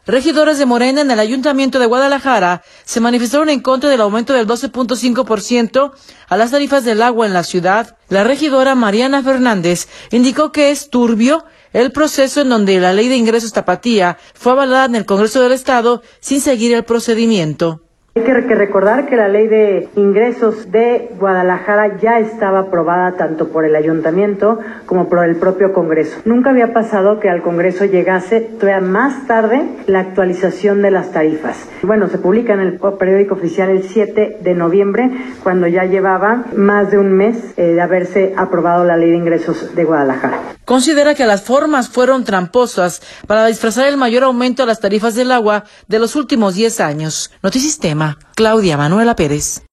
Regidores de Morena en el Ayuntamiento de Guadalajara se manifestaron en contra del aumento del 12.5% a las tarifas del agua en la ciudad. La regidora Mariana Fernández indicó que es turbio el proceso en donde la Ley de Ingresos Tapatía fue avalada en el Congreso del Estado sin seguir el procedimiento. Hay que recordar que la Ley de Ingresos de Guadalajara ya estaba aprobada tanto por el Ayuntamiento como por el propio Congreso. Nunca había pasado que al Congreso llegase todavía más tarde la actualización de las tarifas. Bueno, se publica en el periódico oficial el 7 de noviembre, cuando ya llevaba más de un mes de haberse aprobado la Ley de Ingresos de Guadalajara. Considera que las formas fueron tramposas para disfrazar el mayor aumento a las tarifas del agua de los últimos 10 años. Notisistema, Claudia Manuela Pérez.